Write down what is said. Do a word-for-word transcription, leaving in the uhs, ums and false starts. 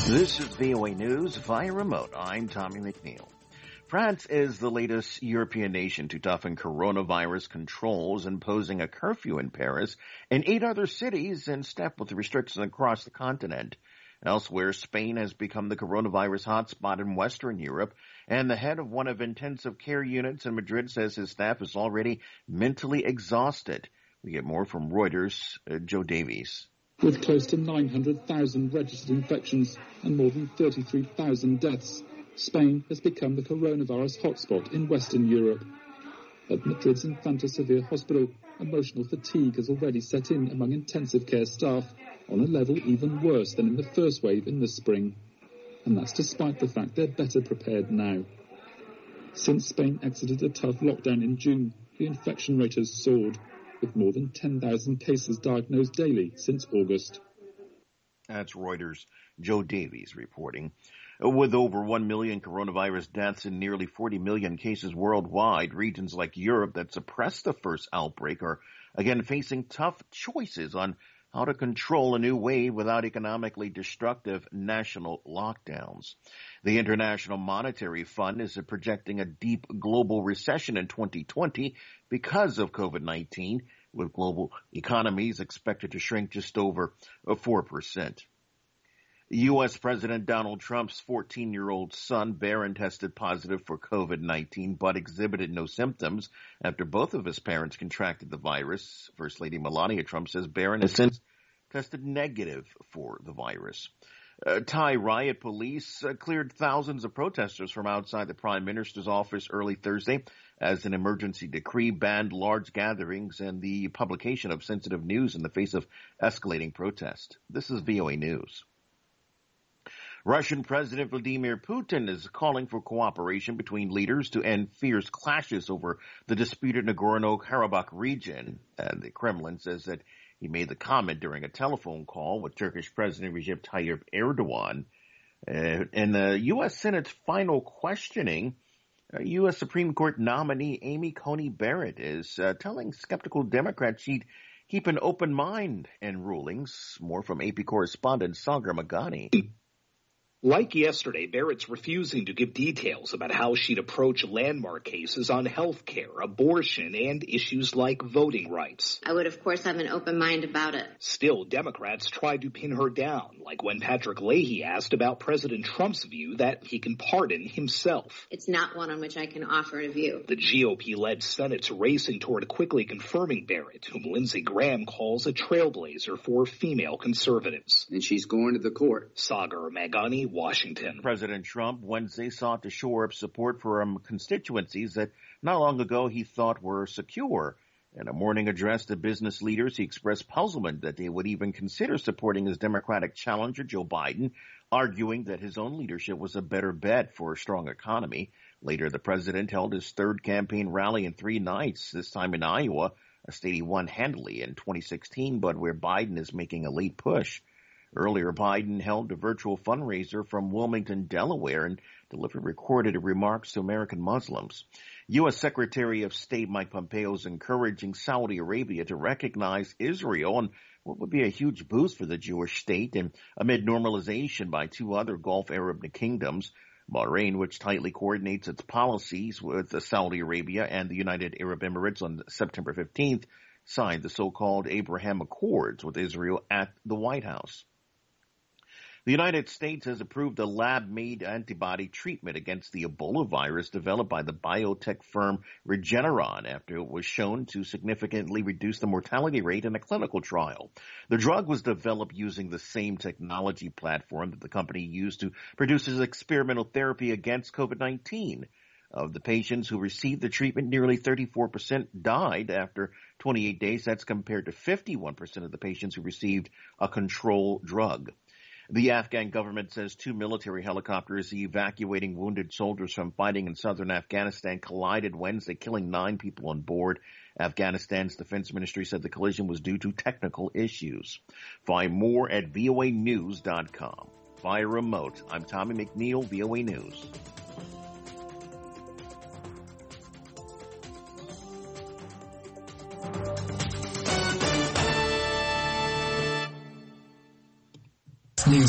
This is V O A News via remote. I'm Tommy McNeil. France is the latest European nation to toughen coronavirus controls, imposing a curfew in Paris and eight other cities in step with the restrictions across the continent. Elsewhere, Spain has become the coronavirus hotspot in Western Europe, and the head of one of intensive care units in Madrid says his staff is already mentally exhausted. We get more from Reuters' uh, Joe Davies. With close to nine hundred thousand registered infections and more than thirty-three thousand deaths, Spain has become the coronavirus hotspot in Western Europe. At Madrid's Infanta Sevilla Hospital, emotional fatigue has already set in among intensive care staff, on a level even worse than in the first wave in the spring. And that's despite the fact they're better prepared now. Since Spain exited a tough lockdown in June, the infection rate has soared, with more than ten thousand cases diagnosed daily since August. That's Reuters' Joe Davies reporting. With over one million coronavirus deaths and nearly forty million cases worldwide, regions like Europe that suppressed the first outbreak are again facing tough choices on how to control a new wave without economically destructive national lockdowns. The International Monetary Fund is projecting a deep global recession in twenty twenty because of COVID nineteen, with global economies expected to shrink just over four percent. U S. President Donald Trump's fourteen-year-old son, Barron, tested positive for COVID nineteen, but exhibited no symptoms after both of his parents contracted the virus. First Lady Melania Trump says Barron has since tested negative for the virus. Uh, Thai riot police uh, cleared thousands of protesters from outside the Prime Minister's office early Thursday as an emergency decree banned large gatherings and the publication of sensitive news in the face of escalating protest. This is V O A News. Russian President Vladimir Putin is calling for cooperation between leaders to end fierce clashes over the disputed Nagorno-Karabakh region. And the Kremlin says that he made the comment during a telephone call with Turkish President Recep Tayyip Erdogan. Uh, in the U S. Senate's final questioning, uh, U S. Supreme Court nominee Amy Coney Barrett is uh, telling skeptical Democrats she'd keep an open mind in rulings. More from A P correspondent Sagar Magani. Like yesterday, Barrett's refusing to give details about how she'd approach landmark cases on health care, abortion, and issues like voting rights. I would, of course, have an open mind about it. Still, Democrats tried to pin her down, like when Patrick Leahy asked about President Trump's view that he can pardon himself. It's not one on which I can offer a view. The G O P-led Senate's racing toward quickly confirming Barrett, whom Lindsey Graham calls a trailblazer for female conservatives. And she's going to the court. Sagar Magani, Washington. President Trump Wednesday sought to shore up support for um, constituencies that not long ago he thought were secure. In a morning address to business leaders, he expressed puzzlement that they would even consider supporting his Democratic challenger, Joe Biden, arguing that his own leadership was a better bet for a strong economy. Later, the president held his third campaign rally in three nights, this time in Iowa, a state he won handily in twenty sixteen, but where Biden is making a late push. Earlier, Biden held a virtual fundraiser from Wilmington, Delaware, and delivered recorded remarks to American Muslims. U S. Secretary of State Mike Pompeo is encouraging Saudi Arabia to recognize Israel and what would be a huge boost for the Jewish state, and amid normalization by two other Gulf Arab kingdoms. Bahrain, which tightly coordinates its policies with Saudi Arabia and the United Arab Emirates on September fifteenth, signed the so-called Abraham Accords with Israel at the White House. The United States has approved a lab-made antibody treatment against the Ebola virus developed by the biotech firm Regeneron after it was shown to significantly reduce the mortality rate in a clinical trial. The drug was developed using the same technology platform that the company used to produce its experimental therapy against COVID nineteen. Of the patients who received the treatment, nearly thirty-four percent died after twenty-eight days. That's compared to fifty-one percent of the patients who received a control drug. The Afghan government says two military helicopters evacuating wounded soldiers from fighting in southern Afghanistan collided Wednesday, killing nine people on board. Afghanistan's defense ministry said the collision was due to technical issues. Find more at V O A news dot com. Via remote, I'm Tommy McNeil, V O A News.